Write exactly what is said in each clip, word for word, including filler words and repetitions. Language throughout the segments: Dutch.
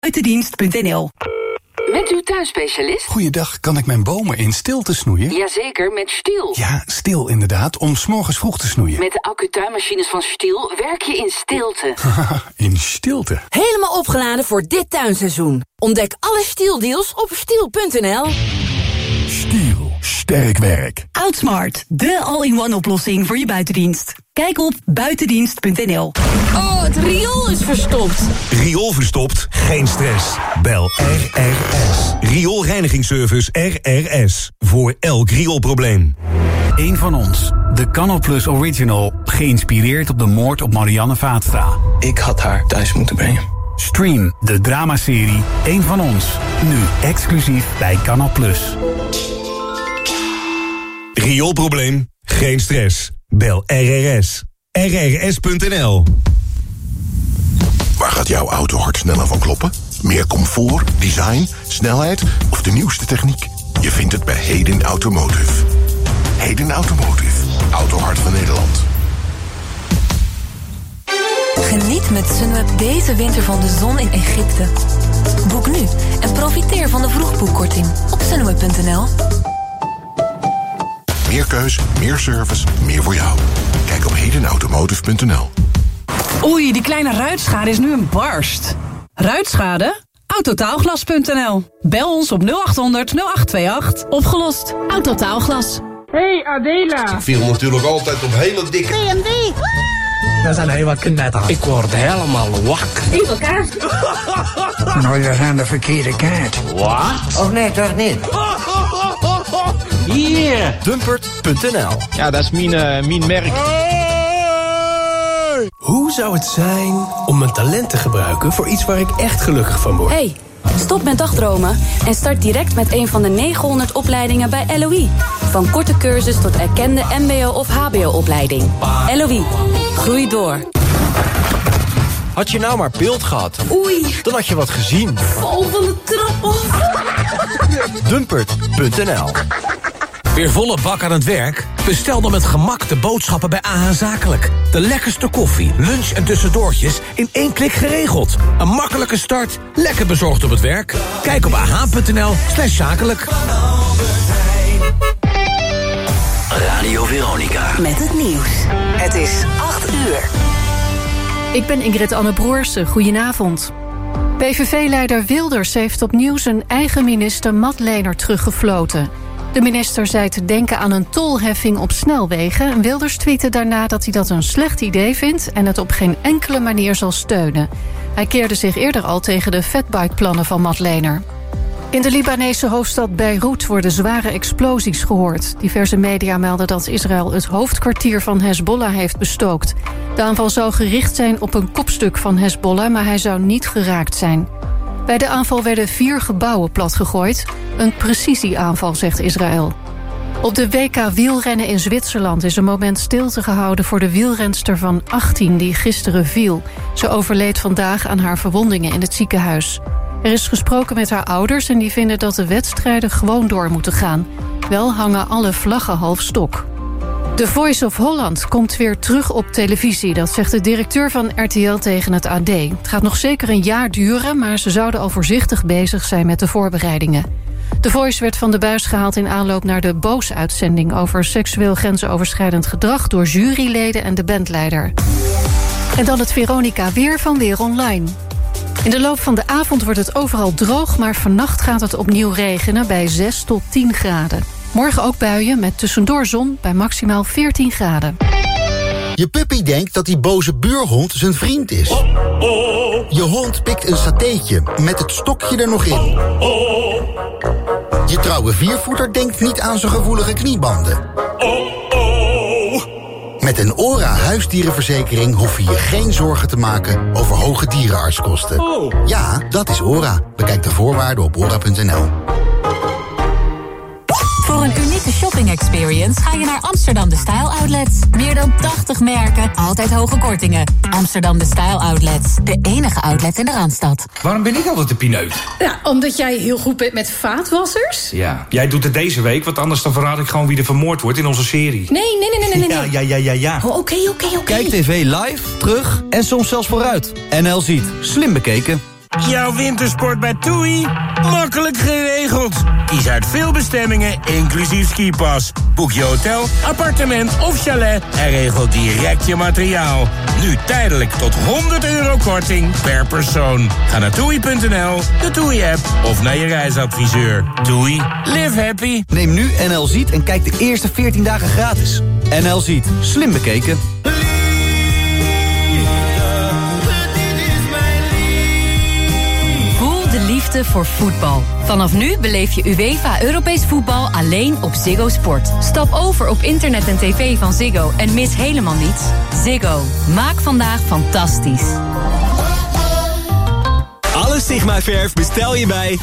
buitendienst punt n l. Met uw tuinspecialist? Goeiedag, kan ik mijn bomen in stilte snoeien? Jazeker, met Stihl. Ja, Stihl inderdaad, om 's morgens vroeg te snoeien. Met de accu-tuinmachines van Stihl werk je in stilte. In stilte? Helemaal opgeladen voor dit tuinseizoen. Ontdek alle Stihl-deals op stihl punt n l. Stihl, sterk werk. Outsmart, de all-in-one oplossing voor je buitendienst. Kijk op buitendienst punt n l. Oh, het riool is verstopt. Riool verstopt? Geen stress. Bel R R S. Rioolreinigingsservice R R S. Voor elk rioolprobleem. Eén van ons. De Canalplus Original. Geïnspireerd op de moord op Marianne Vaatstra. Ik had haar thuis moeten brengen. Stream de dramaserie Eén van ons. Nu exclusief bij Canalplus. Rioolprobleem? Geen stress. Bel R R S. R R S punt n l. Waar gaat jouw auto hart sneller van kloppen? Meer comfort, design, snelheid of de nieuwste techniek? Je vindt het bij Heden Automotive. Heden Automotive. Autohart van Nederland. Geniet met Sunweb deze winter van de zon in Egypte. Boek nu en profiteer van de vroegboekkorting op sunweb punt n l. Meer keus, meer service, meer voor jou. Kijk op heden automotive punt n l. Oei, die kleine ruitschade is nu een barst. Ruitschade? Autotaalglas punt n l. Bel ons op nul acht honderd nul acht twee acht. Opgelost. Autotaalglas. Hey Adela. Ik viel natuurlijk altijd op hele dikke... B M W. Dat zijn helemaal knetter. Ik word helemaal wakker. Evil kaart. Nou, je zijn de verkeerde kaart. Wat? Oh nee, toch niet? Hier. Dumpert punt n l. Ja, dat is mijn, uh, mijn merk. Hoe zou het zijn om mijn talent te gebruiken voor iets waar ik echt gelukkig van word? Hey, stop met dagdromen en start direct met een van de negenhonderd opleidingen bij L O I. Van korte cursus tot erkende mbo of hbo-opleiding. L O I. Groei door. Had je nou maar beeld gehad? Oei. Dan had je wat gezien. Val van de trap af. Dumpert punt n l. Weer volle bak aan het werk? Bestel dan met gemak de boodschappen bij A H Zakelijk. De lekkerste koffie, lunch en tussendoortjes in één klik geregeld. Een makkelijke start, lekker bezorgd op het werk. Kijk op ah punt n l slash zakelijk. Radio Veronica. Met het nieuws. Het is acht uur. Ik ben Ingrid Anne Broersen. Goedenavond. P V V-leider Wilders heeft opnieuw zijn eigen minister Madlener teruggefloten. De minister zei te denken aan een tolheffing op snelwegen. Wilders tweette daarna dat hij dat een slecht idee vindt en het op geen enkele manier zal steunen. Hij keerde zich eerder al tegen de fatbike-plannen van Madlener. In de Libanese hoofdstad Beirut worden zware explosies gehoord. Diverse media melden dat Israël het hoofdkwartier van Hezbollah heeft bestookt. De aanval zou gericht zijn op een kopstuk van Hezbollah, maar hij zou niet geraakt zijn. Bij de aanval werden vier gebouwen platgegooid. Een precisieaanval, zegt Israël. Op de W K wielrennen in Zwitserland is een moment stilte gehouden voor de wielrenster van achttien die gisteren viel. Ze overleed vandaag aan haar verwondingen in het ziekenhuis. Er is gesproken met haar ouders en die vinden dat de wedstrijden gewoon door moeten gaan. Wel hangen alle vlaggen half stok. The Voice of Holland komt weer terug op televisie. Dat zegt de directeur van R T L tegen het A D. Het gaat nog zeker een jaar duren, maar ze zouden al voorzichtig bezig zijn met de voorbereidingen. The Voice werd van de buis gehaald in aanloop naar de Boos-uitzending over seksueel grensoverschrijdend gedrag door juryleden en de bandleider. En dan het Veronica weer van Weer Online. In de loop van de avond wordt het overal droog, maar vannacht gaat het opnieuw regenen bij zes tot tien graden. Morgen ook buien met tussendoor zon bij maximaal veertien graden. Je puppy denkt dat die boze buurhond zijn vriend is. Je hond pikt een satéetje met het stokje er nog in. Je trouwe viervoeter denkt niet aan zijn gevoelige kniebanden. Met een ORA huisdierenverzekering hoef je je geen zorgen te maken over hoge dierenartskosten. Ja, dat is ORA. Bekijk de voorwaarden op ora punt n l. Voor een unieke shopping experience ga je naar Amsterdam The Style Outlets. Meer dan tachtig merken, altijd hoge kortingen. Amsterdam The Style Outlets, de enige outlet in de Randstad. Waarom ben ik altijd de pineut? Ja, omdat jij heel goed bent met vaatwassers. Ja, jij doet het deze week, want anders dan verraad ik gewoon wie er vermoord wordt in onze serie. Nee, nee, nee, nee, nee. Ja, ja, ja, ja, ja. Oh, oké, oké, oké. Kijk tv live, terug en soms zelfs vooruit. N L ziet. Slim bekeken. Jouw wintersport bij TUI? Makkelijk geregeld. Kies uit veel bestemmingen, inclusief skipas. Boek je hotel, appartement of chalet en regel direct je materiaal. Nu tijdelijk tot honderd euro korting per persoon. Ga naar toei punt n l, de TUI-app of naar je reisadviseur. TUI, live happy. Neem nu N L Ziet en kijk de eerste veertien dagen gratis. N L Ziet, slim bekeken. De liefde voor voetbal. Vanaf nu beleef je UEFA Europees voetbal alleen op Ziggo Sport. Stap over op internet en tv van Ziggo en mis helemaal niets. Ziggo. Maak vandaag fantastisch. Alle Sigma-verf bestel je bij...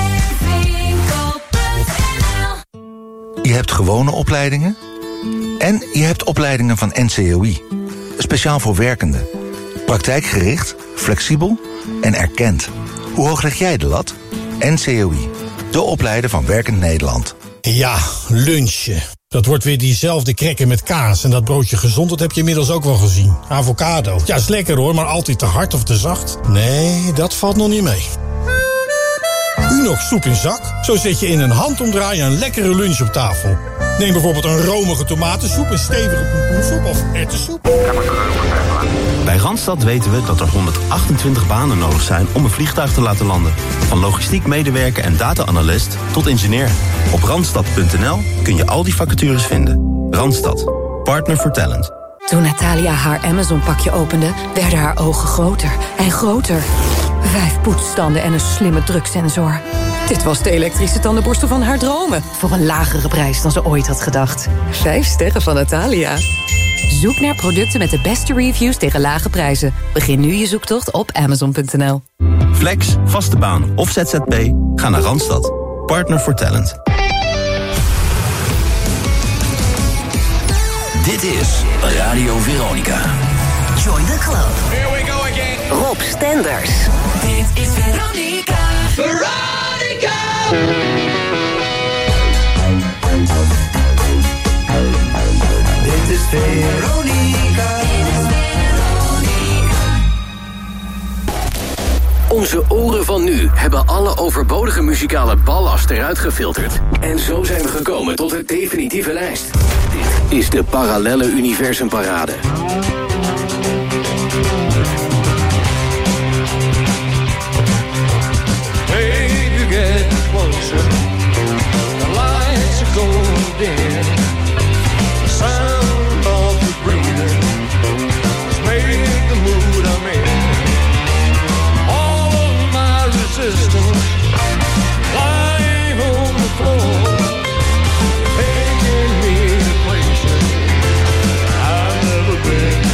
Je hebt gewone opleidingen en je hebt opleidingen van N C O I. Speciaal voor werkenden. Praktijkgericht, flexibel en erkend. Hoe hoog leg jij de lat? N C O I, de opleider van Werkend Nederland. Ja, lunchen. Dat wordt weer diezelfde krekken met kaas. En dat broodje gezond, dat heb je inmiddels ook wel gezien. Avocado. Ja, is lekker hoor, maar altijd te hard of te zacht? Nee, dat valt nog niet mee. Unox soep in zak. Zo zet je in een handomdraai een lekkere lunch op tafel. Neem bijvoorbeeld een romige tomatensoep, een stevige pompoensoep of erwtensoep. Bij Randstad weten we dat er honderdachtentwintig banen nodig zijn om een vliegtuig te laten landen. Van logistiek medewerker en data-analyst tot ingenieur. Op randstad punt n l kun je al die vacatures vinden. Randstad, partner for talent. Toen Natalia haar Amazon-pakje opende, werden haar ogen groter en groter. Vijf poetsstanden en een slimme druksensor. Dit was de elektrische tandenborstel van haar dromen. Voor een lagere prijs dan ze ooit had gedacht. Vijf sterren van Natalia. Zoek naar producten met de beste reviews tegen lage prijzen. Begin nu je zoektocht op amazon punt n l. Flex, vaste baan of Z Z P? Ga naar Randstad. Partner for talent. Dit is Radio Veronica. Join the club. Here we go again. Rob Stenders. Dit is Veronica. Veronica. Dit is Veronica. Onze oren van nu hebben alle overbodige muzikale ballast eruit gefilterd. En zo zijn we gekomen tot de definitieve lijst. Dit is de Parallelle Universum Parade. Baby, get closer. The lights are going dim. The sound of the breathing has made the mood I'm in. All of my resistance lying on the floor, taking me to places I've never been.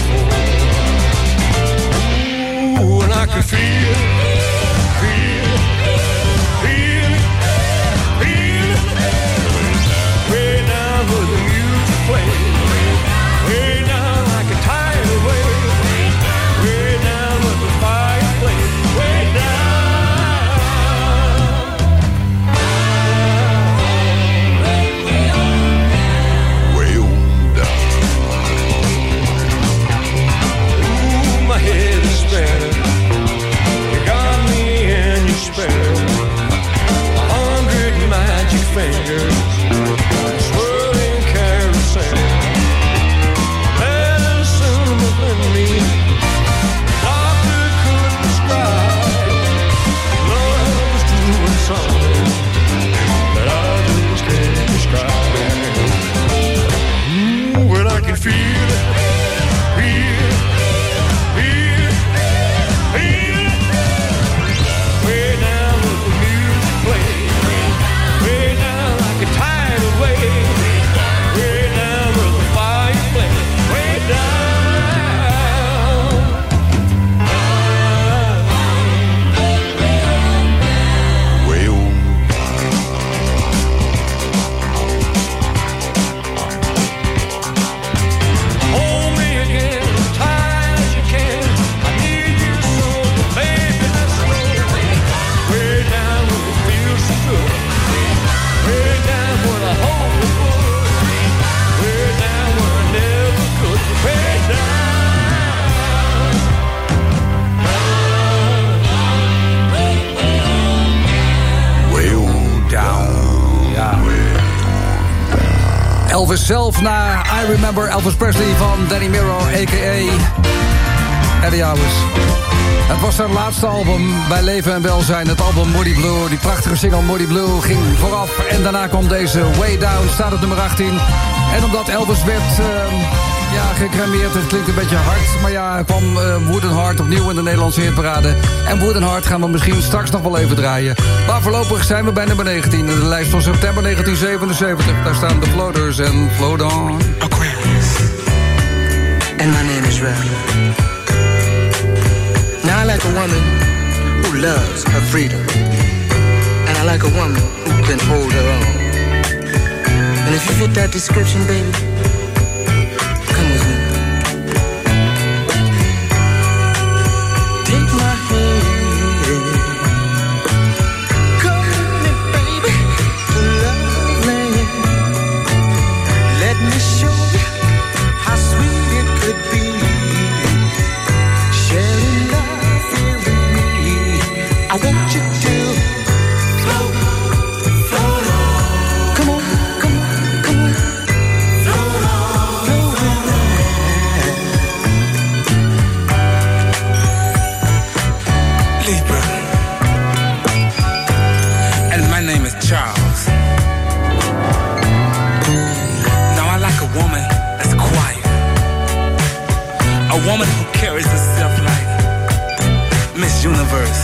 Elvis zelf na I Remember Elvis Presley van Danny Mirror, a k a. Eddie Hours. Het was zijn laatste album bij Leven en Welzijn. Het album Moody Blue, die prachtige single Moody Blue ging vooraf. En daarna kwam deze Way Down, staat op nummer achttien. En omdat Elvis werd uh, ja, gecremeerd, het klinkt een beetje hard. Maar ja, kwam uh, Wood and Heart opnieuw in de Nederlandse hitparade. En Wood and Heart gaan we misschien straks nog wel even draaien. Maar voorlopig zijn we bij nummer negentien. In de lijst van september negentien zevenenzeventig. Daar staan de Floaters en Float On. Aquarius. And my name is Ray. Now I like a woman who loves her freedom. And I like a woman who can hold her own. And if you fit that description, baby, come with me. Take my hand. Come with me, baby, to love land. Let me show you how sweet it could be. Sharing love here with me. I want you to float, float on. Come on, come on, come on. Float on, float on. Libra. And my name is Charles. Now I like a woman that's quiet. A woman who carries herself like Miss Universe.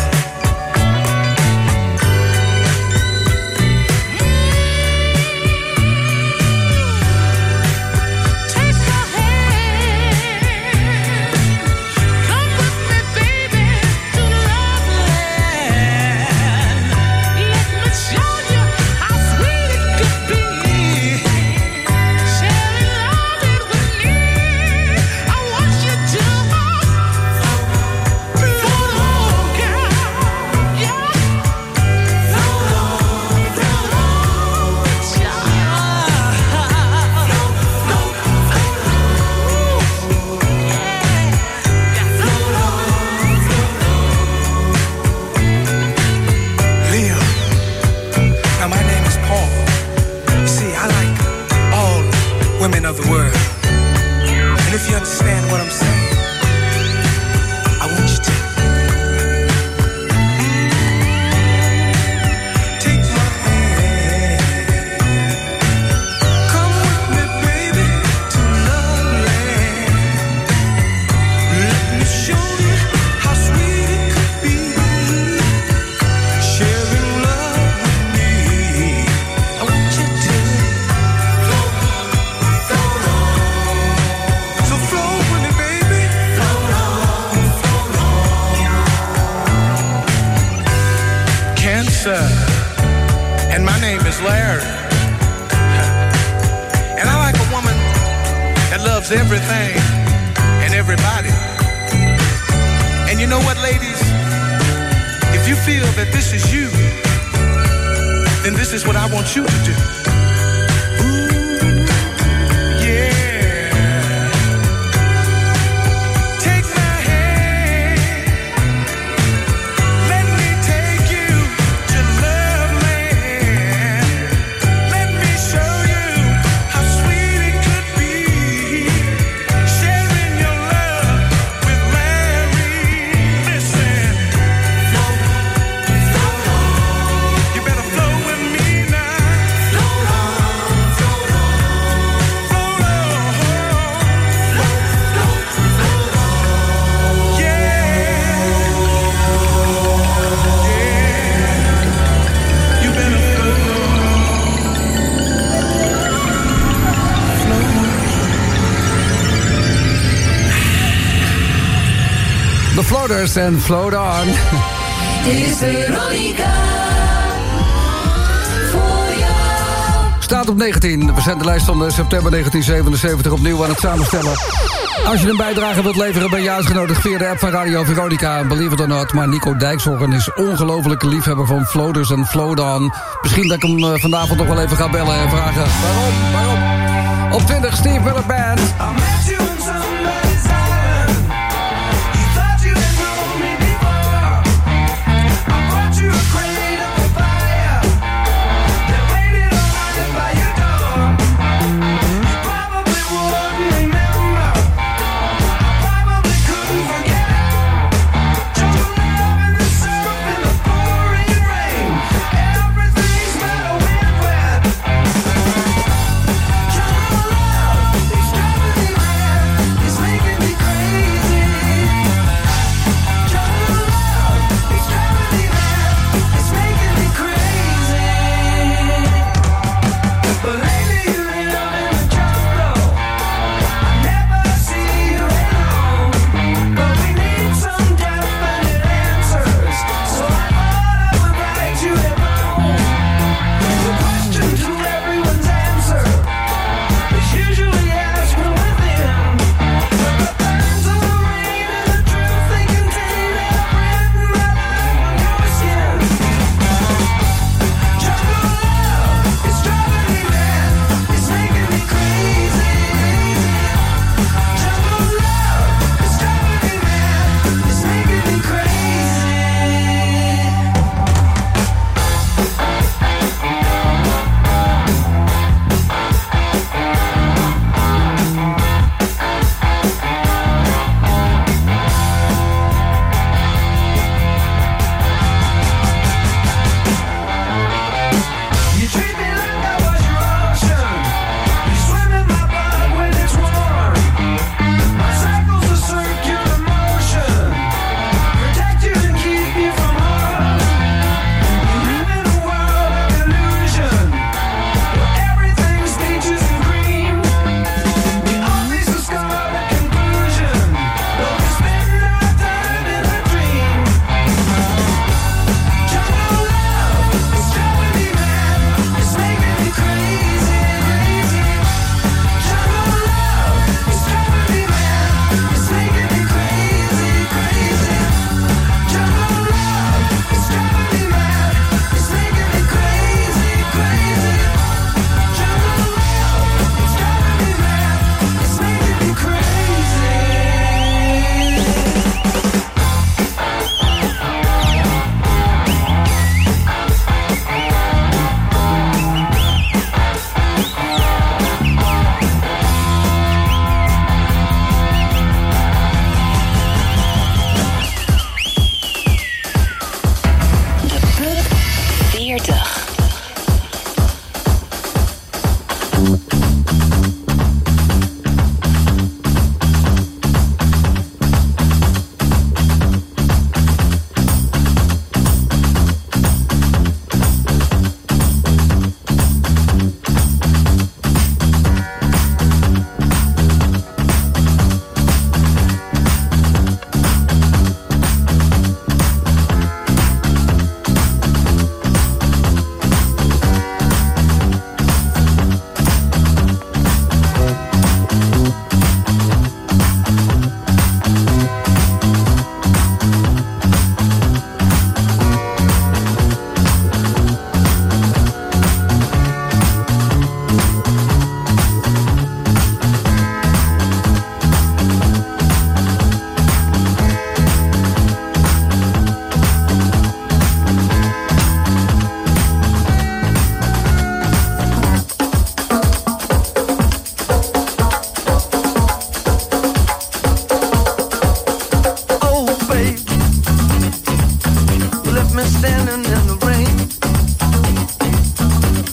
Women of the world. And if you understand what I'm saying, I want you to take my hand. Come with me, baby, to love land. Let me show you how sweet it could be. Sharing love with me. I want you to and my name is Larry. And I like a woman that loves everything and everybody. And you know what, ladies? If you feel that this is you, then this is what I want you to do. Floaters en Float On. Dit is Veronica. Voor jou. Staat op negentien. We zijn de lijst van september negentien zevenenzeventig opnieuw aan het samenstellen. Als je een bijdrage wilt leveren, ben je uitgenodigd via de app van Radio Veronica. Believe it or not, maar Nico Dijkshoorn is ongelofelijke liefhebber van Floaters en Float On. Misschien dat ik hem vanavond nog wel even ga bellen en vragen waarom, waarom. Op twintig Steve Miller Band. By your door.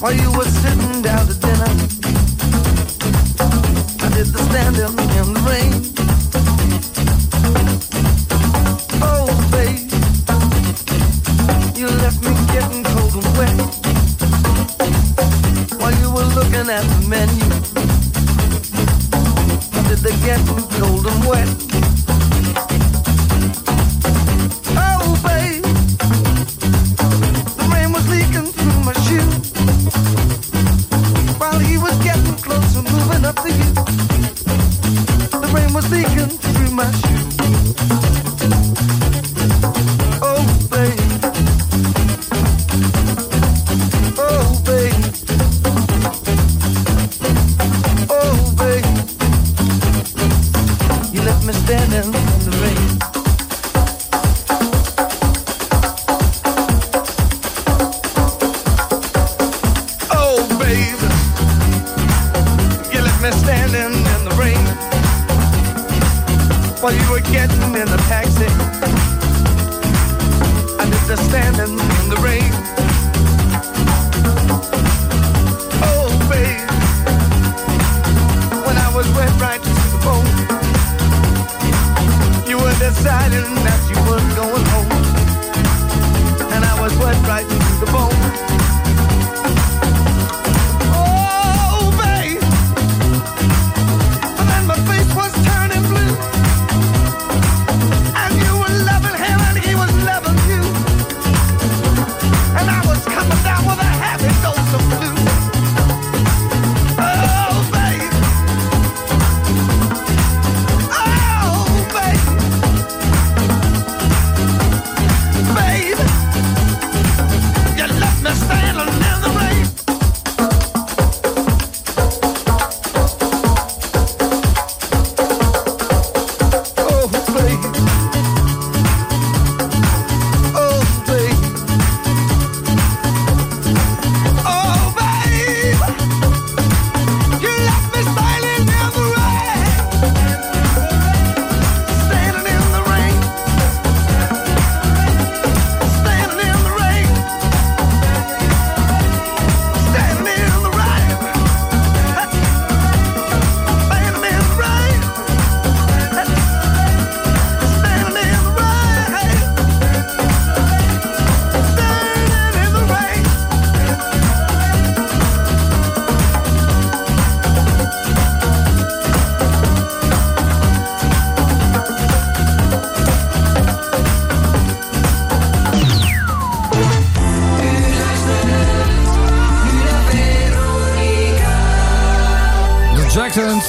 while you were sitting down to dinner. I did the standing in the rain. Oh, babe, you left me getting cold and wet while you were looking at the menu. I did the getting cold and wet. Oh, babe, the rain was leaking through my shoe while he was getting closer, moving up to you. The rain was leaking through my shoe. Oh, babe. Oh, babe. Oh, babe. You left me standing in the rain. Oh, babe. You left me standing in the rain while you were getting in the taxi. I did the standing in the rain. Oh, babe, when I was wet right to the bone, you were deciding that you weren't going home, and I was wet right to the bone. Oh, babe, and then my face was turning blue, and you were loving him and he was loving you, and I was coming down with a heavy dose of blue. Oh, babe. Oh, babe. Babe, you left me standing in the rain. Oh, babe. Oh, babe. Oh, babe, you left me standing in the rain. Standing in the rain. Standing in the rain. Standing in the rain. Standing in the rain. Standing in the rain. Standing in the rain. The Jacksons.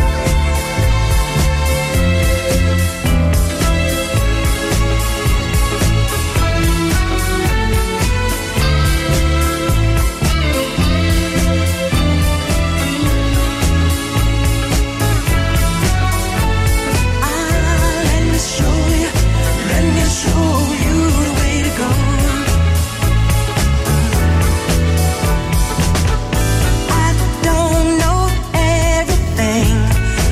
Let me show you, let me show you the way to go. I don't know everything,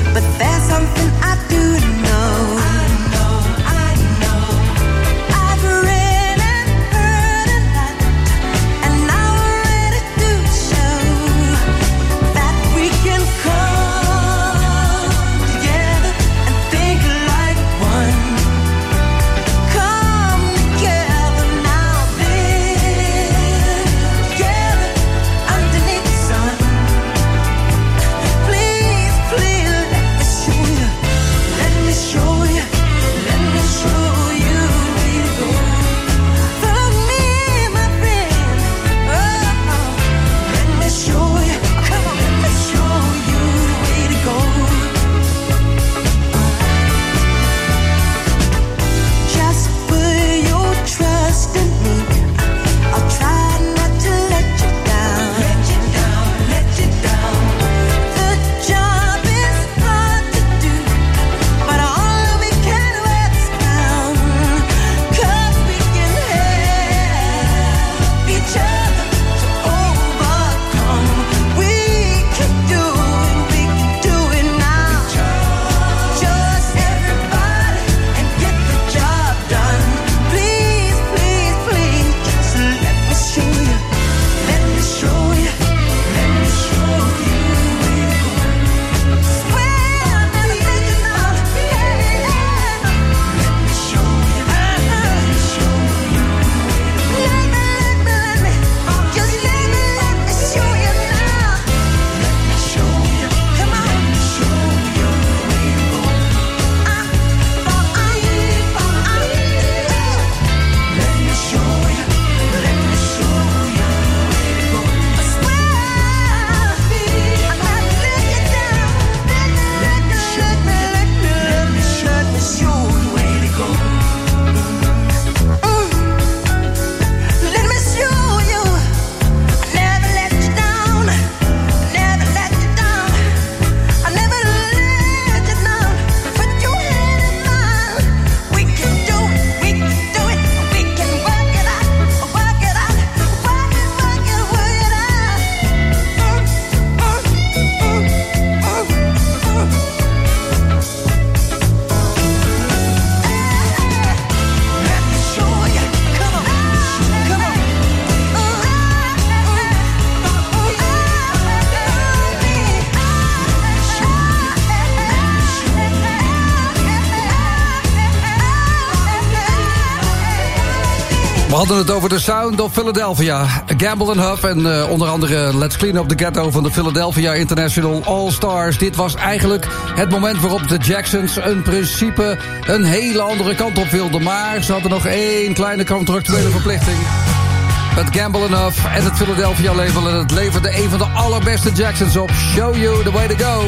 hadden het over de Sound of Philadelphia. Gamble and Huff en uh, onder andere Let's Clean Up the Ghetto van de Philadelphia International All-Stars. Dit was eigenlijk het moment waarop de Jacksons in principe een hele andere kant op wilden. Maar ze hadden nog één kleine contractuele verplichting. Het Gamble and Huff en het Philadelphia label. En het leverde een van de allerbeste Jacksons op. Show you the way to go.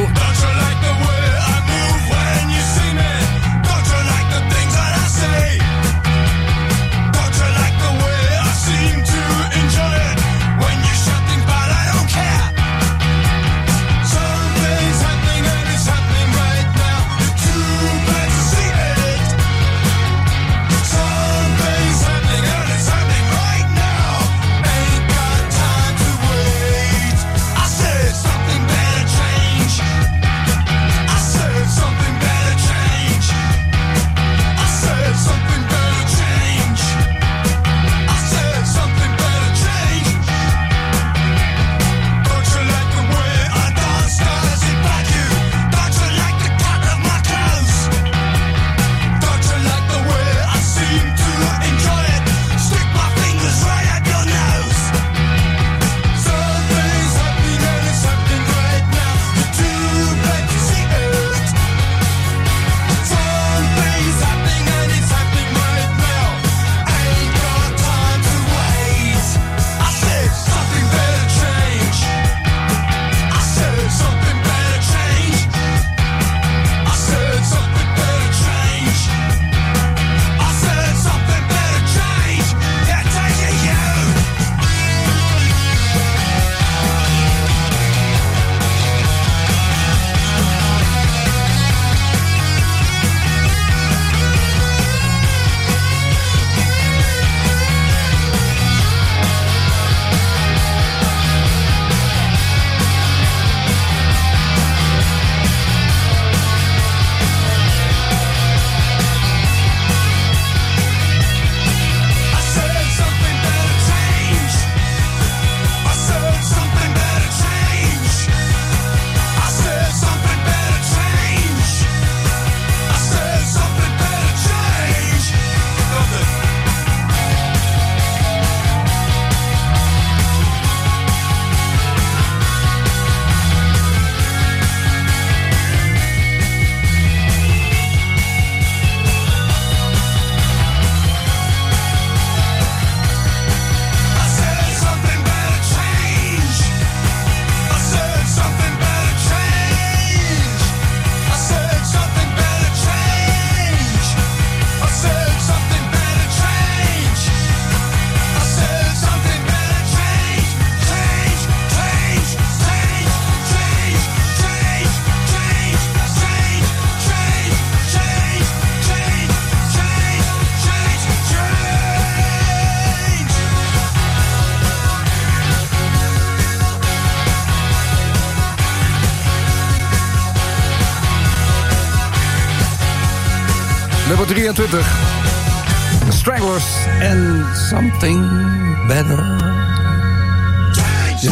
Nummer drieëntwintig. The Stranglers and Something Better. Ja.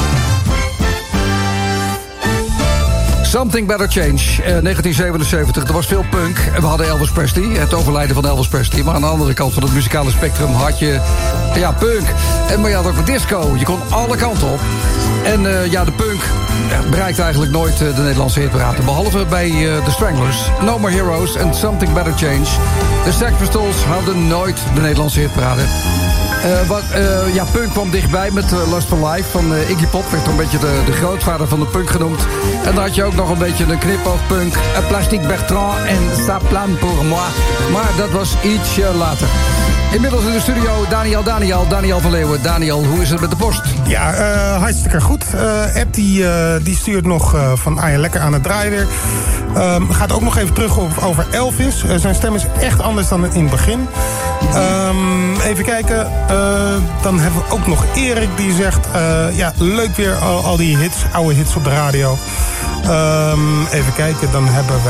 Something Better Change, uh, negentien zevenenzeventig. Er was veel punk en we hadden Elvis Presley. Het overlijden van Elvis Presley. Maar aan de andere kant van het muzikale spectrum had je ja, punk. En maar je had ook disco. Je kon alle kanten op. En uh, ja, de punk ja, bereikt eigenlijk nooit uh, de Nederlandse hitparade. Behalve bij uh, The Stranglers. No More Heroes and Something Better Change. De Sex Pistols hadden nooit de Nederlandse hitparade. Uh, wat, uh, ja, punk kwam dichtbij met uh, Lust for Life van uh, Iggy Pop. Werd een beetje de, de grootvader van de punk genoemd. En dan had je ook nog een beetje een knipoogpunk. Uh, Plastic Bertrand en Ça plane pour moi. Maar dat was ietsje later. Inmiddels in de studio Daniel, Daniel, Daniel van Leeuwen. Daniel, hoe is het met de post? Ja, uh, hartstikke goed. Uh, app die, uh, die stuurt nog uh, van ah ja, lekker aan het draaien weer. Um, gaat ook nog even terug over, over Elvis. Uh, zijn stem is echt anders dan in het begin. Um, even kijken. Uh, dan hebben we ook nog Erik die zegt... Uh, ja, leuk weer al, al die hits, oude hits op de radio. Um, even kijken, dan hebben wij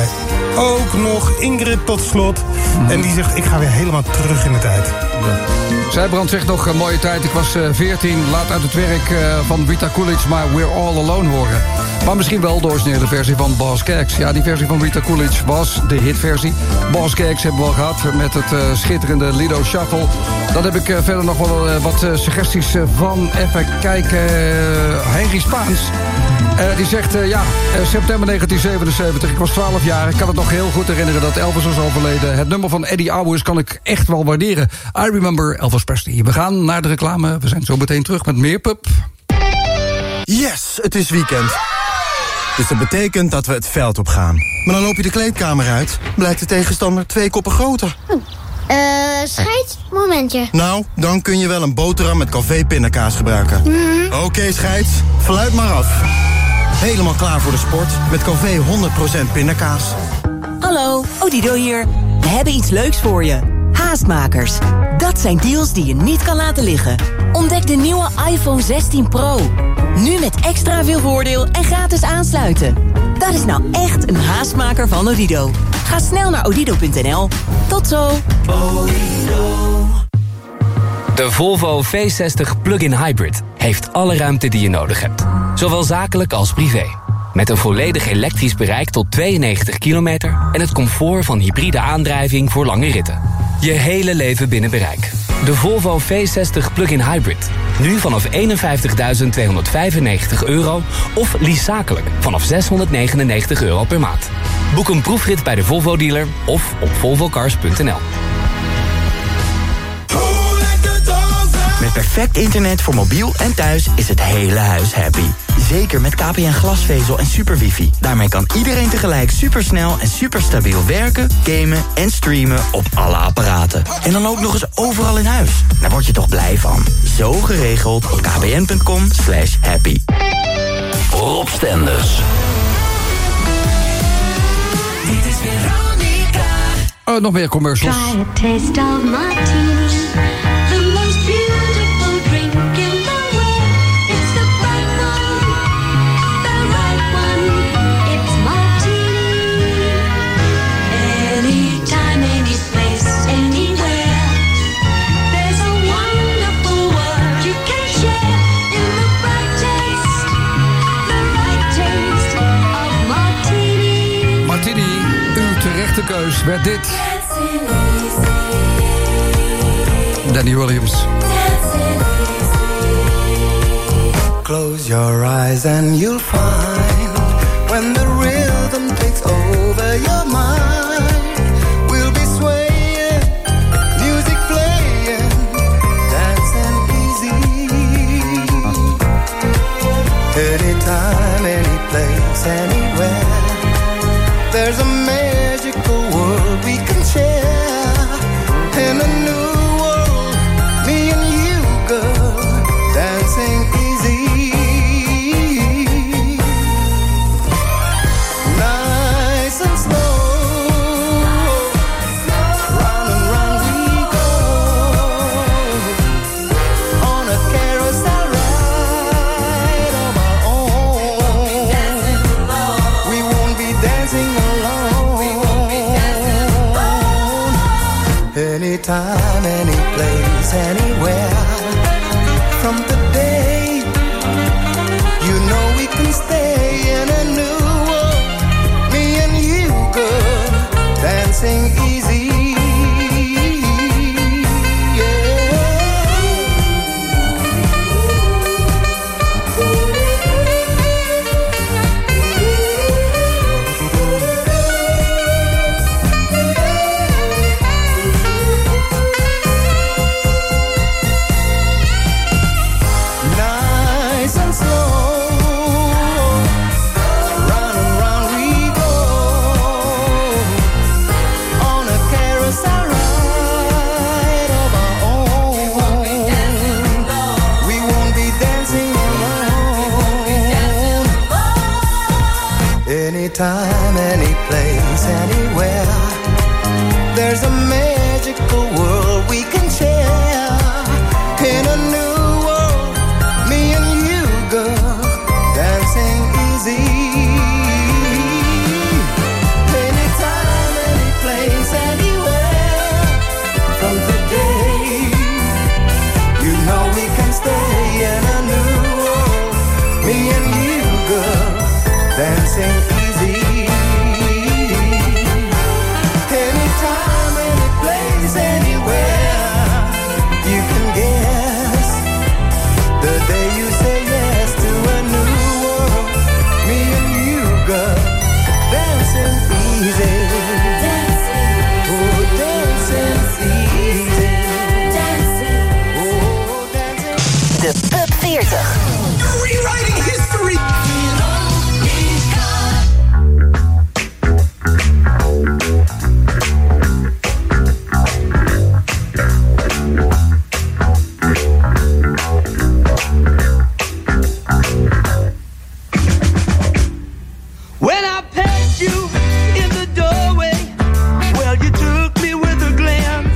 ook nog Ingrid tot slot. En die zegt, ik ga weer helemaal terug in de tijd. Zijbrand zegt nog een mooie tijd. Ik was uh, veertien, laat uit het werk uh, van Rita Coolidge maar We're All Alone horen. Maar misschien wel de originele versie van Boz Scaggs. Ja, die versie van Rita Coolidge was de hitversie. Boz Scaggs hebben we al gehad met het uh, schitterende Lido Shuffle. Dan heb ik uh, verder nog wel uh, wat uh, suggesties uh, van, even kijken, uh, Henry Spaans. Uh, die zegt, uh, ja, uh, september negentien zevenenzeventig, ik was twaalf jaar. Ik kan het nog heel goed herinneren dat Elvis was overleden. Het nummer van Eddie Owens kan ik echt wel waarderen. I remember Elvis Presley. We gaan naar de reclame. We zijn zo meteen terug met meer Pub. Yes, het is weekend. Dus dat betekent dat we het veld op gaan. Maar dan loop je de kleedkamer uit, blijkt de tegenstander twee koppen groter. Hm. Eh, uh, scheids, momentje. Nou, dan kun je wel een boterham met Calvé pindakaas gebruiken. Mm. Oké, okay, scheids, fluit maar af. Helemaal klaar voor de sport met Calvé honderd procent pindakaas. Hallo, Odido hier. We hebben iets leuks voor je. Haastmakers. Dat zijn deals die je niet kan laten liggen. Ontdek de nieuwe iPhone zestien Pro. Nu met extra veel voordeel en gratis aansluiten. Dat is nou echt een haastmaker van Odido. Ga snel naar odido punt n l. Tot zo. Odido. De Volvo V zestig Plug-in Hybrid heeft alle ruimte die je nodig hebt. Zowel zakelijk als privé. Met een volledig elektrisch bereik tot tweeënnegentig kilometer... en het comfort van hybride aandrijving voor lange ritten. Je hele leven binnen bereik. De Volvo V zestig Plug-in Hybrid. Nu vanaf eenenvijftigduizend tweehonderdvijfennegentig euro... of lease zakelijk vanaf zeshonderdnegenennegentig euro per maand. Boek een proefrit bij de Volvo-dealer of op volvo cars punt n l. Met perfect internet voor mobiel en thuis is het hele huis happy. Zeker met K P N glasvezel en super wifi. Daarmee kan iedereen tegelijk supersnel en superstabiel werken, gamen en streamen op alle apparaten. En dan ook nog eens overal in huis. Daar word je toch blij van. Zo geregeld op kpn.com slash happy. Rob Stenders. Dit is Veronica. Uh, nog meer commercials. Try a taste of martini. The most beautiful drink in the world. It's the right one. The right one. It's martini. Anytime, any place, anywhere. There's a wonderful world you can share. In the right taste. The right taste of martini. Martini, uw terechte keus werd dit. Danny Williams. Close your eyes and you'll find when the rhythm takes over your mind, we'll be swaying, music playing, dancing easy. Anytime, any place, anywhere. There's a magical world we can share. In a new world, me and you, girl, dancing easy. Nice and slow, round and round we go. On a carousel ride of our own. We won't be dancing alone. Anytime, any place, anywhere. From today, you know we can stay in a new world. Me and you, girl, dancing easy. Anytime, any place, anywhere. There's a magical world we can share. In a new world, me and you, girl, dancing easy. Anytime. Dance ain't easy. Anytime, any place, anywhere, you can guess the day you say yes to a new world. Me and you, girl, dancing easy. Oh, dancing easy. De Pub veertig. Rewriting history. When I passed you in the doorway, well, you took me with a glance.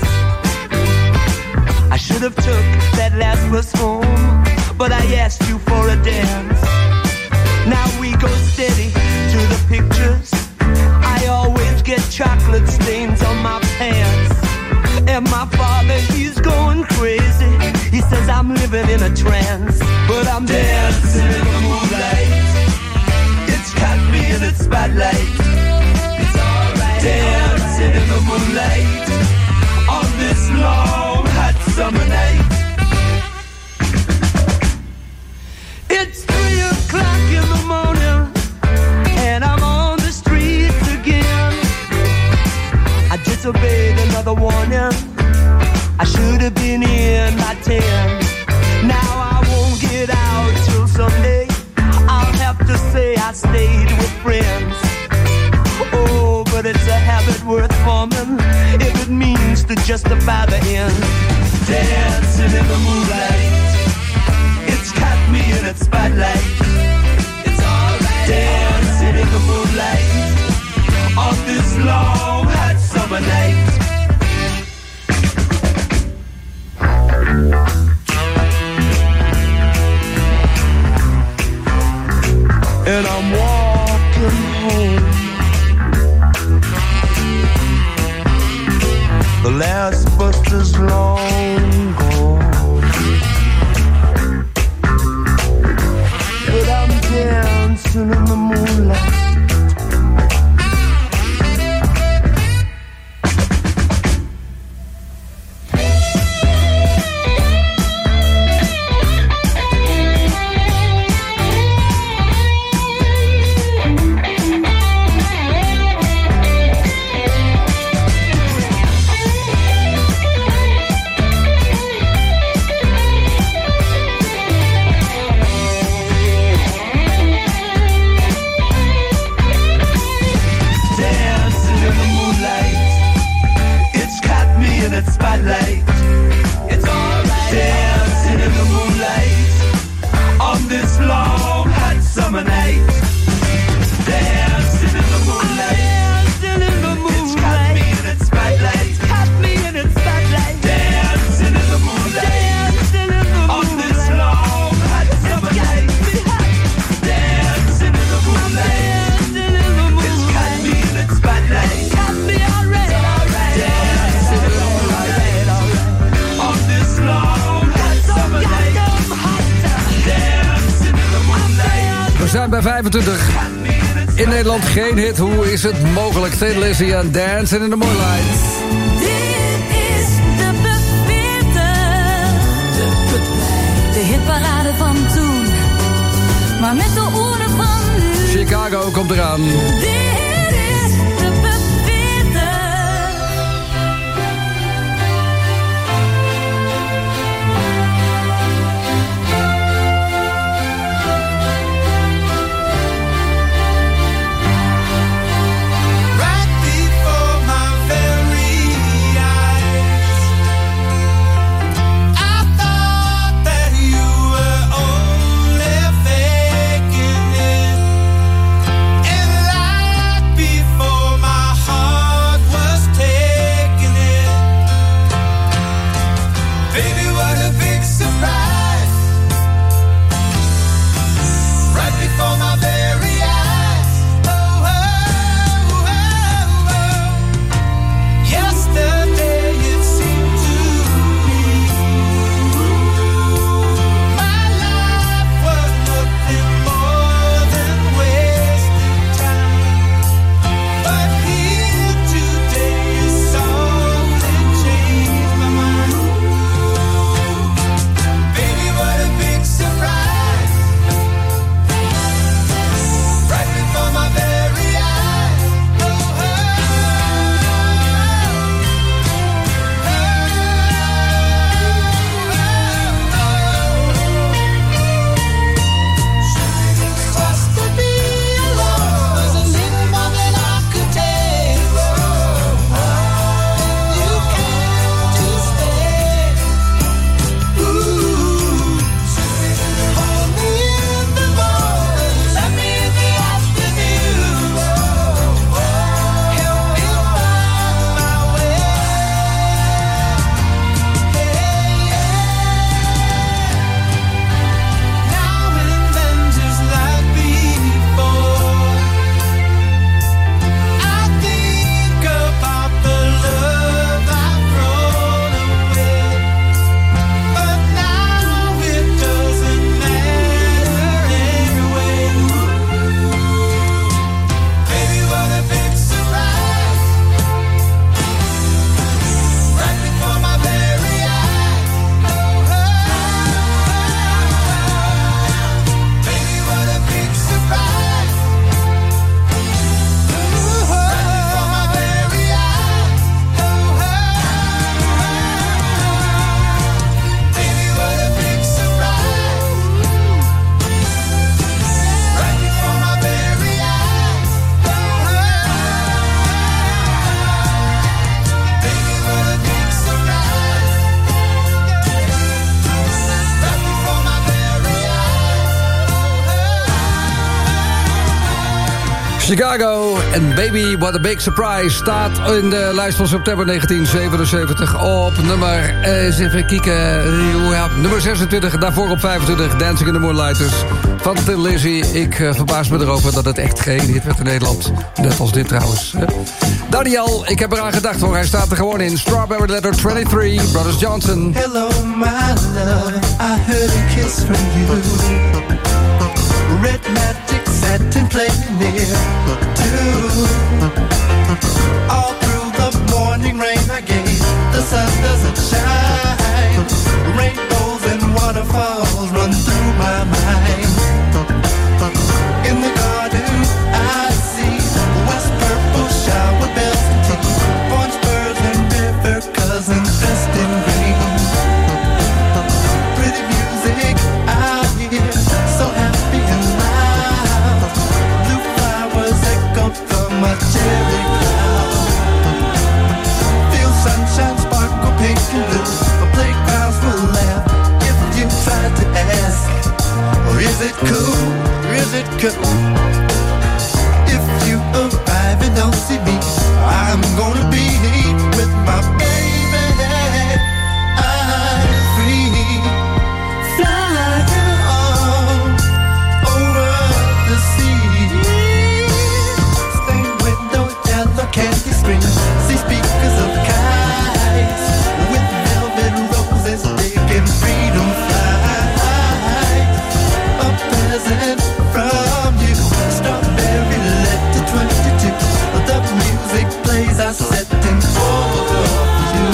I should have took that last bus home, but I asked you for a dance. Now we go steady to the pictures. I always get chocolate stains on my pants. And my father, he's going crazy. He says I'm living in a trance, but I'm dancing in the moonlight. It's got me in its spotlight. It's alright. Dancing in the moonlight on this long hot summer night. It's three o'clock in the morning, and I'm on the streets again. I disobeyed another warning. I should have been in by ten. Now I won't get out till Sunday. I'll have to say I stayed with friends. Oh, but it's a habit worth forming if it means to justify the end. Dancing in the moonlight, it's got me in its spotlight. It's alright. Dancing in the moonlight on this long hot summer night. And I'm walking home. The last bus is long gone, but I'm dancing in the moonlight. Spotlight. It's alright. Dancing in the moonlight on this long hot summer night. Dancing in the moonlight. Dancing in the moonlight. It's got me in its spotlight. It's got me in its spotlight. Dancing in the moonlight. Dancing in the moonlight on this long hot summer night. Dancing in the moonlight. Dancing in the moonlight. It's got me in its spotlight. It's got me already. It's alright. Dancing in the moonlight. We zijn bij vijfentwintig. In Nederland geen hit. Hoe is het mogelijk? Thin Lizzy en Dancing in the Moonlight. Dit is de Pub veertig. De hitparade van toen. Maar met de oren van nu. Chicago komt eraan. Dit is de Pub veertig. Like Chicago en Baby What a Big Surprise staat in de lijst van september negentien zevenenzeventig op nummer, eh, eens even kijken, ja, nummer zesentwintig. Daarvoor op vijfentwintig Dancing in the Moonlighters van Thin Lizzy. Ik uh, verbaas me erover dat het echt geen hit werd in Nederland. Net als dit trouwens. Daniel, ik heb eraan gedacht hoor, hij staat er gewoon in. Strawberry Letter drieëntwintig, Brothers Johnson. Hello my love, I heard a kiss from you. Red magic satin playing near too. All through the morning rain I gave, the sun doesn't shine. Rainbows and waterfalls run through my mind. In the garden I see west purple shower bells and tea, orange birds and river cousins dressed in green. Pretty music I hear, so happy and loud. Blue flowers echo from my cherry cloud. Feel sunshine sparkle pink and blue. My playgrounds will laugh if you try to ask, or is it cool? Or is it cool? If you arrive and don't see me, I'm gonna be with my baby. I'm free. Fly on over the sea. Stained window, yellow candy screen. See speakers of kites with velvet roses taking freedom flight. A present from you, Strawberry Letter twenty-two. The music plays, I set in for you.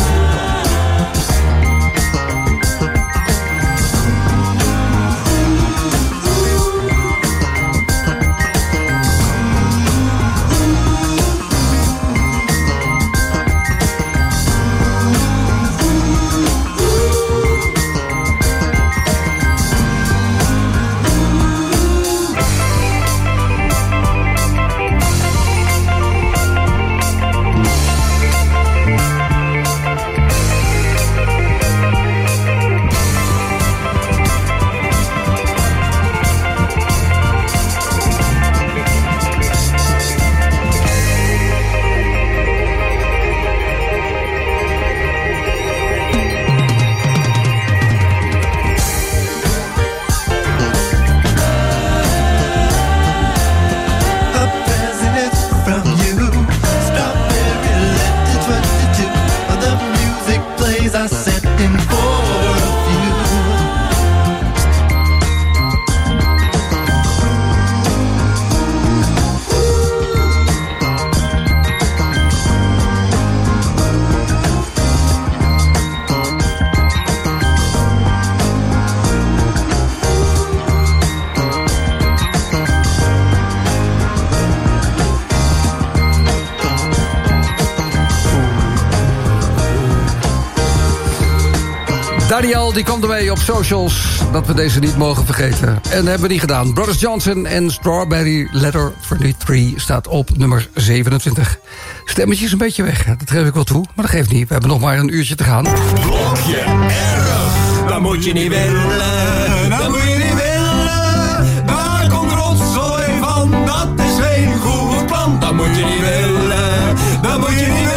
Daniel die komt ermee op socials dat we deze niet mogen vergeten. En hebben we niet gedaan. Brothers Johnson en Strawberry Letter drieëntwintig staat op nummer zevenentwintig. Stemmetje is een beetje weg, dat geef ik wel toe. Maar dat geeft niet, we hebben nog maar een uurtje te gaan. Blokje erg, dat moet je niet willen. Dat moet je niet willen. Daar komt rotzooi van, dat is geen goed plan. Dat moet je niet willen, dat moet je niet willen.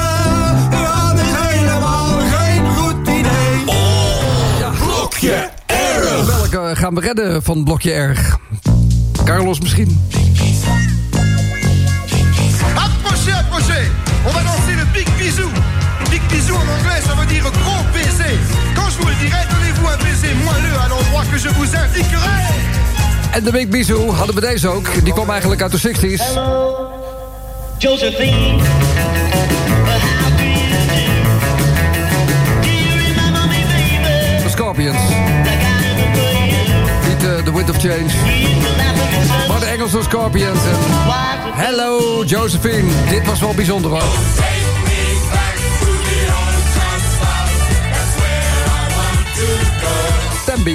Blokje erg. Welke gaan we redden van Blokje erg? Carlos misschien? Approchez, approchez. On va danser le big bisou. Big bisou en anglais, ça veut dire gros baiser. Quand je vous le dirai, donnez-vous un baiser moelleux à l'endroit que je vous indiquerai. En de big bisou hadden we deze ook. Die kwam eigenlijk uit de zestig's. Hello, Josephine. But how do you do? Do you remember me, baby? The Scorpions. Niet uh, The Wind of Change. Maar de Engelse Scorpions. En Hello, Josephine. Dit was wel bijzonder hoor. Tembi.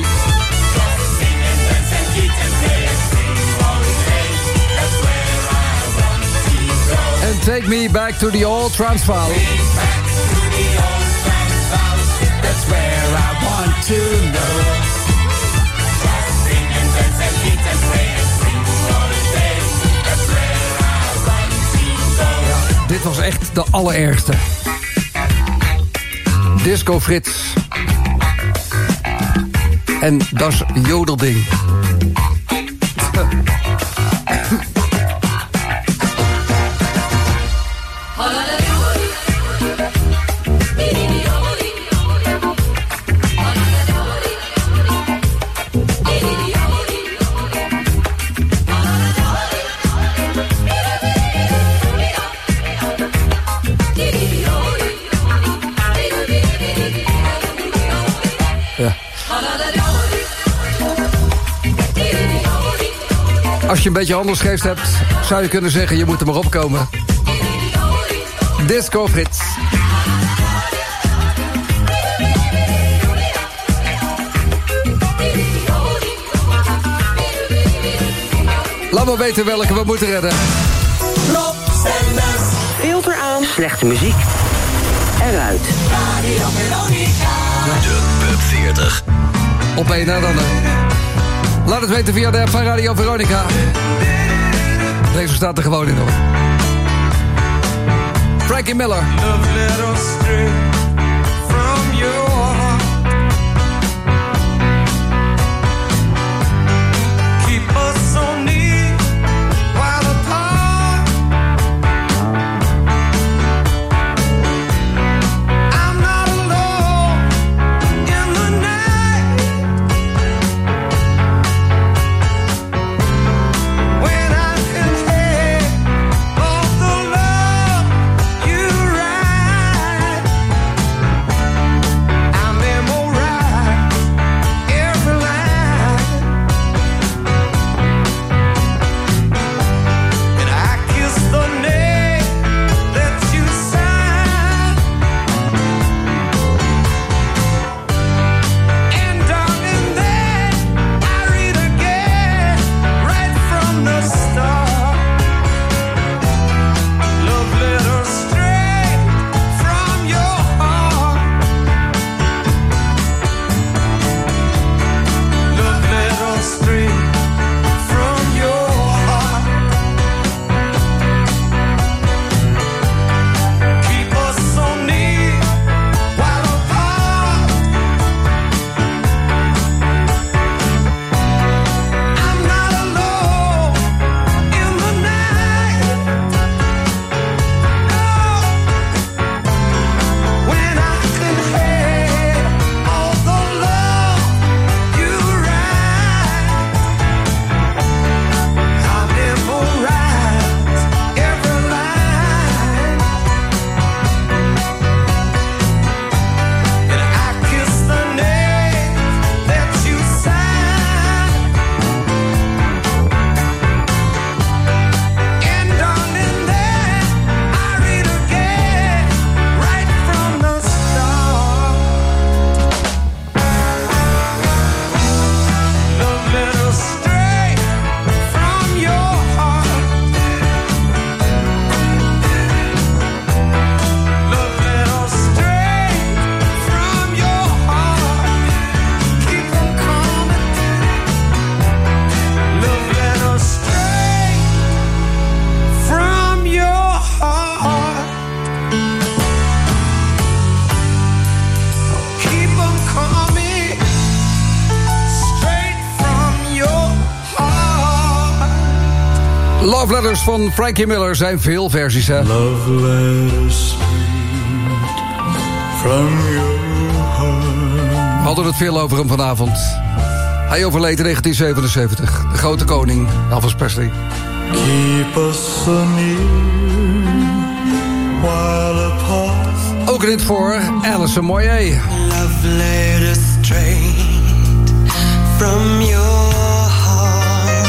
And take me back to the old Transvaal. That's where I want to know. Sing and dance and eat and play and sing all the day. That's where was echt de allerergste. Disco Frits. En das jodelding. Als je een beetje handelsgeest hebt, zou je kunnen zeggen, je moet er maar opkomen. Disco Frits. Laat maar weten welke we moeten redden. Rob Stenders. Filter aan. Slechte muziek. Eruit. Radio Veronica. De Pub veertig. Op één na dan. Laat het weten via de app van Radio Veronica. Deze staat er gewoon in hoor. Frankie Miller. Love letters straight from your heart. Keep us so near while apart. I'm not alone in the night when I can have all the love you write. I memorize every line, and I kiss the name that you sign. And darling, then I read again right from the start. Love letters straight from your heart. Love letters straight from your heart. Keep us so near while apart. I'm not alone in the night. No, when I can have all the love you write. I memorize every line, and I kiss the name that you sign. And darling, then I read again right from the start. Love letters straight from your heart. Love letters straight from your heart. Keep them coming. Love letters straight from your heart. Keep them coming. Straight from your heart. Love Letters van Frankie Miller zijn veel versies hè. Love letters from your heart. We hadden het veel over hem vanavond. Hij overleed in negentien zevenenzeventig. De grote koning, Elvis Presley. Keep us so near while apart. Ook in het voor Alison Moyet. Love letters straight from your heart.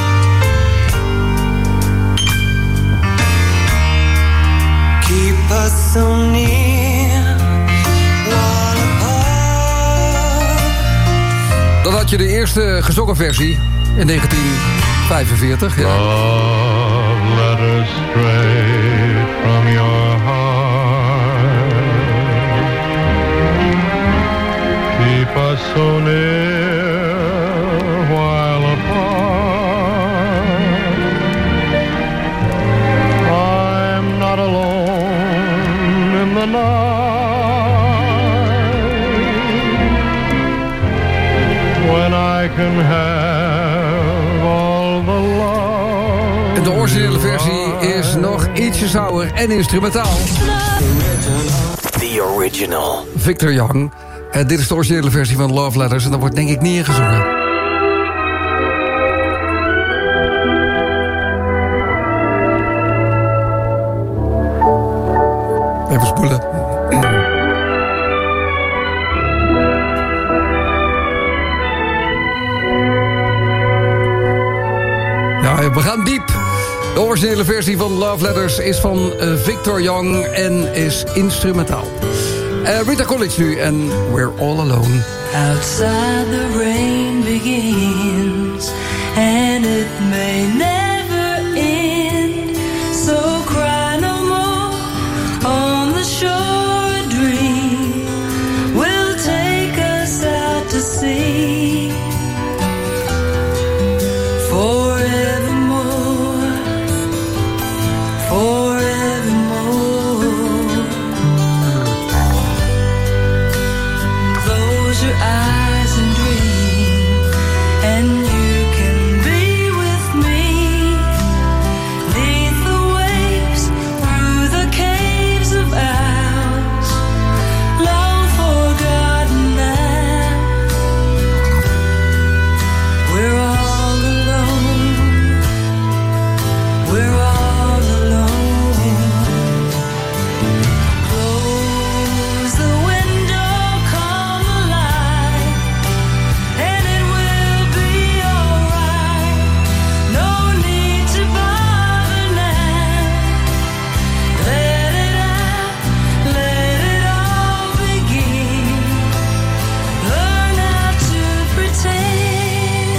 Keep us so near while apart. Dan had je de eerste gezongen versie in negentien vijfenveertig. Ja. Love letters straight from your heart. Keep us so near while apart. I'm not alone have all the love. En de originele versie is nog ietsje ouder en instrumentaal. The original. Victor Young. En dit is de originele versie van Love Letters. En daar wordt denk ik niet in gezongen. Even spoelen. Ja, we gaan diep. De originele versie van Love Letters is van uh, Victor Young en is instrumentaal. Uh, Rita College nu en We're All Alone. Outside the rain begins and it may never end. So cry no more on the shore. A dream will take us out to sea. Forevermore, forevermore. Close your eyes and dream, and you can be with me. Neath the waves, through the caves of ours, long forgotten now. We're all alone. We're all alone. Close the window, come alive, and it will be alright. No need to bother now. Let it out, let it all begin. Learn how to pretend.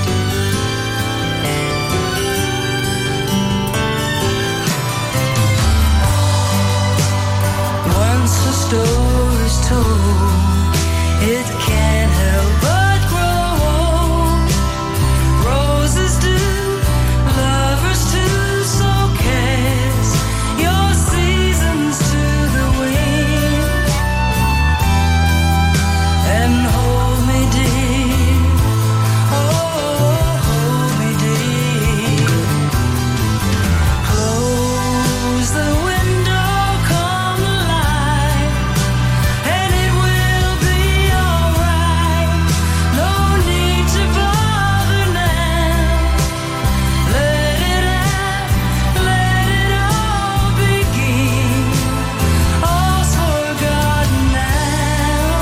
Once a story's told, it can't help but grow old. Roses do, lovers too, so cast your seasons to the wind and hold me dear. Oh, hold me dear. Close the window, come alive, and it will be alright. No need to bother now. Let it out, let it all begin. All's forgotten now.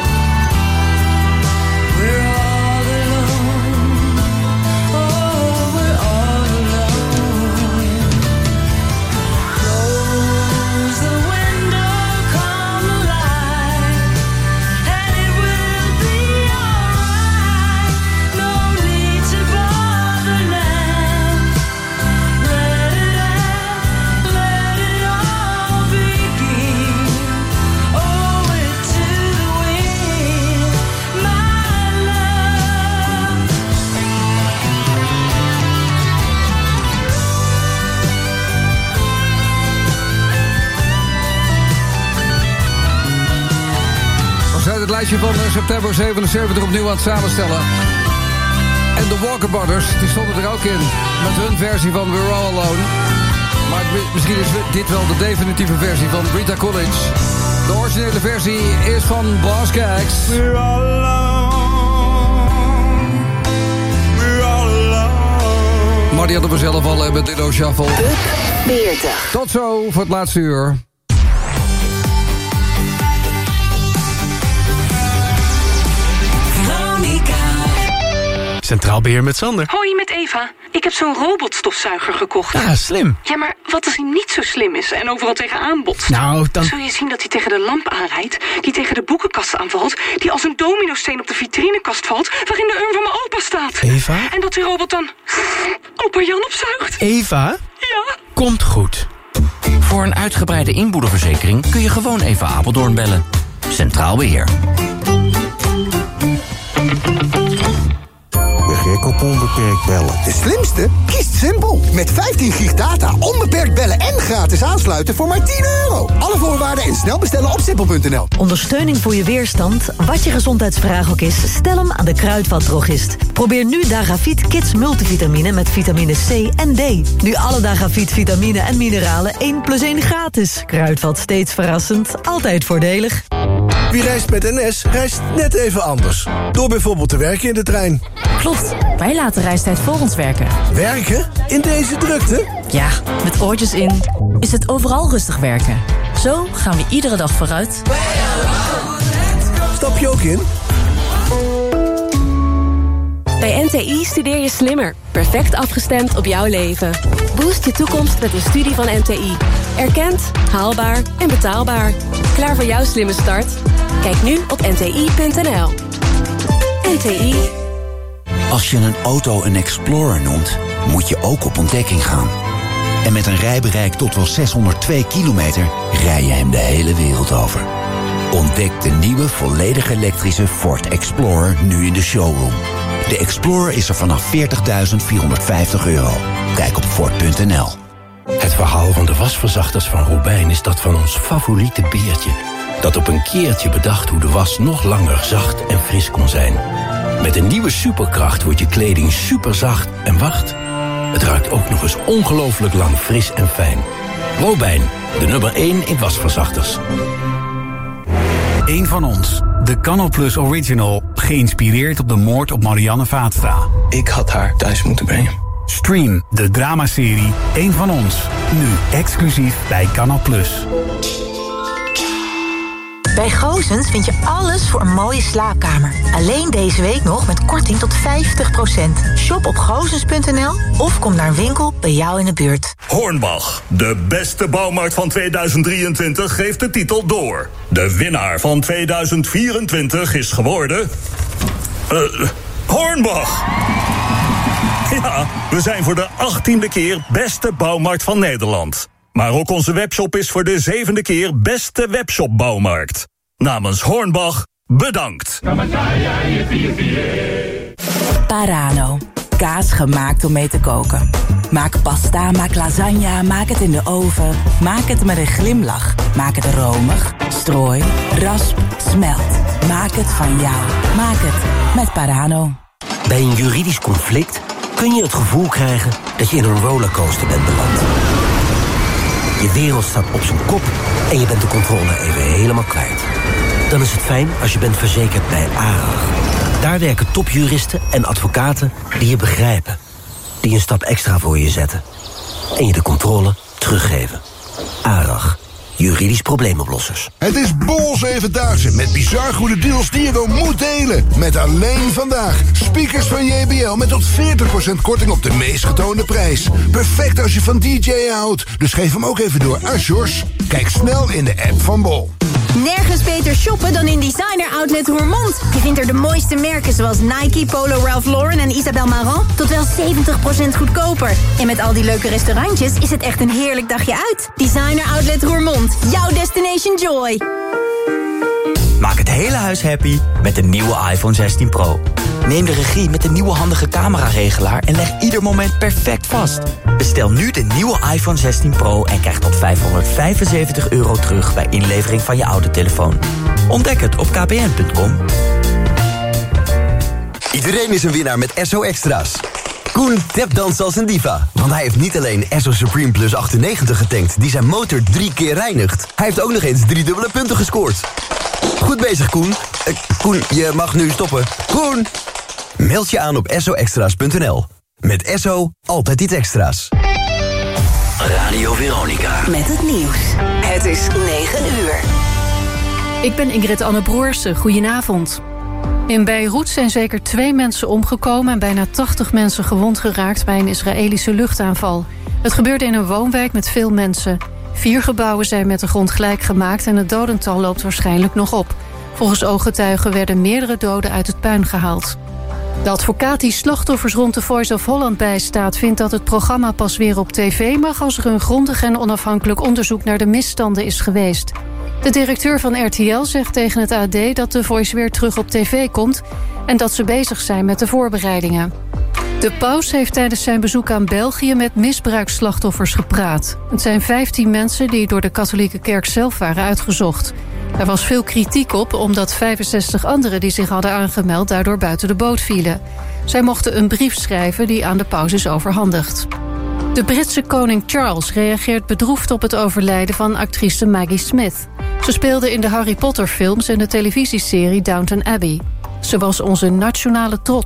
We're all alone. Oh, we're all alone. Close the window, come alive, and it will be alright. No need to bother now. Let it out, let it all begin. Owe it to the wind, my love. We zijn het lijstje van uh, september zevenenzeventig opnieuw aan het samenstellen. En de Walker Brothers, die stonden er ook in. Met hun versie van We're All Alone. Maar het- misschien is dit wel de definitieve versie van Rita College. De originele versie is van Boss Gags. We're all alone. We're all alone. Maar die hadden we zelf al uh, met Dillo Shuffle. veertig. Tot zo voor het laatste uur. Veronica. Centraal Beheer met Sander. Hoi, met Eva. Ik heb zo'n robotstofzuiger gekocht. Ja, slim. Ja, maar wat als hij niet zo slim is en overal tegenaan botst? Nou, dan... Zul je zien dat hij tegen de lamp aanrijdt, die tegen de boekenkast aanvalt, die als een dominosteen op de vitrinekast valt, waarin de urn van mijn opa staat. Eva? En dat die robot dan opa Jan opzuigt. Eva? Ja? Komt goed. Voor een uitgebreide inboedelverzekering kun je gewoon even Apeldoorn bellen. Centraal Beheer. De gek ik op onbeperkt bellen. De slimste? Kiest Simpel. Met vijftien gig data, onbeperkt bellen en gratis aansluiten voor maar tien euro. Alle voorwaarden en snel bestellen op simpel punt n l. Ondersteuning voor je weerstand, wat je gezondheidsvraag ook is, stel hem aan de Kruidvat-drogist. Probeer nu Dagavit Kids Multivitamine met vitamine C en D. Nu alle Dagavit vitamine en mineralen één plus één gratis. Kruidvat, steeds verrassend, altijd voordelig. Wie reist met N S, reist net even anders. Door bijvoorbeeld te werken in de trein. Klopt, wij laten reistijd voor ons werken. Werken? In deze drukte? Ja, met oortjes in is het overal rustig werken. Zo gaan we iedere dag vooruit. Stap je ook in? Bij N T I studeer je slimmer. Perfect afgestemd op jouw leven. Boost je toekomst met een studie van N T I. Erkend, haalbaar en betaalbaar. Klaar voor jouw slimme start? Kijk nu op n t i punt n l. N T I. Als je een auto een Explorer noemt, moet je ook op ontdekking gaan. En met een rijbereik tot wel zeshonderdtwee kilometer rij je hem de hele wereld over. Ontdek de nieuwe volledig elektrische Ford Explorer nu in de showroom. De Explorer is er vanaf veertigduizend vierhonderdvijftig euro. Kijk op Ford punt n l. Het verhaal van de wasverzachters van Robijn is dat van ons favoriete beertje. Dat op een keertje bedacht hoe de was nog langer zacht en fris kon zijn. Met een nieuwe superkracht wordt je kleding superzacht en wacht. Het ruikt ook nog eens ongelooflijk lang fris en fijn. Robijn, de nummer één in wasverzachters. Eén van ons. De Canal Plus Original. Geïnspireerd op de moord op Marianne Vaatstra. Ik had haar thuis moeten brengen. Stream de dramaserie Eén van ons. Nu exclusief bij Canal Plus. Bij Goosens vind je alles voor een mooie slaapkamer. Alleen deze week nog met korting tot vijftig procent. Shop op goosens punt n l of kom naar een winkel bij jou in de buurt. Hornbach, de beste bouwmarkt van tweeduizend drieëntwintig, geeft de titel door. De winnaar van tweeduizend vierentwintig is geworden... Uh, Hornbach! Ja, we zijn voor de achttiende keer beste bouwmarkt van Nederland. Maar ook onze webshop is voor de zevende keer beste webshopbouwmarkt. Namens Hornbach, bedankt. Parano. Kaas gemaakt om mee te koken. Maak pasta, maak lasagne, maak het in de oven. Maak het met een glimlach. Maak het romig, strooi, rasp, smelt. Maak het van jou. Maak het met Parano. Bij een juridisch conflict kun je het gevoel krijgen dat je in een rollercoaster bent beland. Je wereld staat op zijn kop en je bent de controle even helemaal kwijt. Dan is het fijn als je bent verzekerd bij ARAG. Daar werken topjuristen en advocaten die je begrijpen. Die een stap extra voor je zetten. En je de controle teruggeven. ARAG. Juridisch probleemoplossers. Het is Bol Zevendaagse met bizar goede deals die je wel moet delen. Met alleen vandaag speakers van J B L met tot veertig procent korting op de meest getoonde prijs. Perfect als je van D J houdt. Dus geef hem ook even door aan Sjors. Kijk snel in de app van Bol. Nergens beter shoppen dan in Designer Outlet Roermond. Je vindt er de mooiste merken zoals Nike, Polo, Ralph Lauren en Isabel Marant tot wel zeventig procent goedkoper. En met al die leuke restaurantjes is het echt een heerlijk dagje uit. Designer Outlet Roermond, jouw destination joy. Maak het hele huis happy met de nieuwe iPhone zestien Pro. Neem de regie met de nieuwe handige cameraregelaar en leg ieder moment perfect vast. Bestel nu de nieuwe iPhone zestien Pro en krijg tot vijfhonderdvijfenzeventig euro terug bij inlevering van je oude telefoon. Ontdek het op k p n punt com. Iedereen is een winnaar met Esso Extra's. Koen tapdanst als een diva, want hij heeft niet alleen Esso Supreme Plus achtennegentig getankt die zijn motor drie keer reinigt. Hij heeft ook nog eens drie dubbele punten gescoord. Goed bezig, Koen. Uh, Koen, je mag nu stoppen. Koen! Meld je aan op esso extra's punt n l. Met Esso altijd iets extra's. Radio Veronica. Met het nieuws. Het is negen uur. Ik ben Ingrid Anne Broersen. Goedenavond. In Beirut zijn zeker twee mensen omgekomen en bijna tachtig mensen gewond geraakt bij een Israëlische luchtaanval. Het gebeurde in een woonwijk met veel mensen. Vier gebouwen zijn met de grond gelijk gemaakt en het dodental loopt waarschijnlijk nog op. Volgens ooggetuigen werden meerdere doden uit het puin gehaald. De advocaat die slachtoffers rond de Voice of Holland bijstaat vindt dat het programma pas weer op tv mag als er een grondig en onafhankelijk onderzoek naar de misstanden is geweest. De directeur van R T L zegt tegen het A D dat de Voice weer terug op tv komt en dat ze bezig zijn met de voorbereidingen. De paus heeft tijdens zijn bezoek aan België met misbruiksslachtoffers gepraat. Het zijn vijftien mensen die door de katholieke kerk zelf waren uitgezocht. Er was veel kritiek op omdat vijfenzestig anderen die zich hadden aangemeld daardoor buiten de boot vielen. Zij mochten een brief schrijven die aan de paus is overhandigd. De Britse koning Charles reageert bedroefd op het overlijden van actrice Maggie Smith. Ze speelde in de Harry Potter films en de televisieserie Downton Abbey. Ze was onze nationale trots.